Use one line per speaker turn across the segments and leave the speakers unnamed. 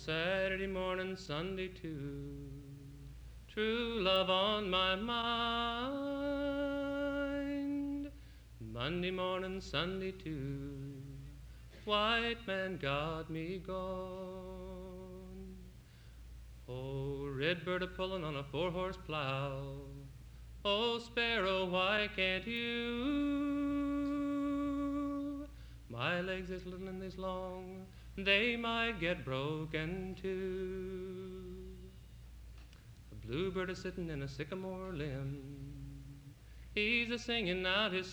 Saturday morning, Sunday too. True love on my mind. Monday morning, Sunday too. White man got me gone. Oh, redbird a pullin' on a four-horse plow. Oh, sparrow, why can't you? My legs is little and is long, they might get broken too. A bluebird is sittin' in a sycamore limb, he's a singin' out his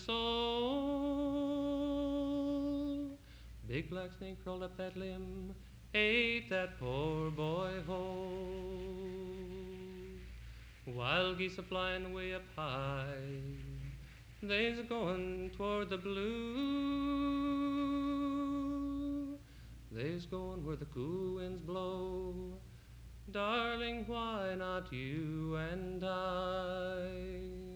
soul. Big black snake crawled up that limb, ate that poor boy whole. Wild geese a flyin' way up high, they's a goin' toward the blue. They's goin' where the cool winds blow. Darling, why not you and I?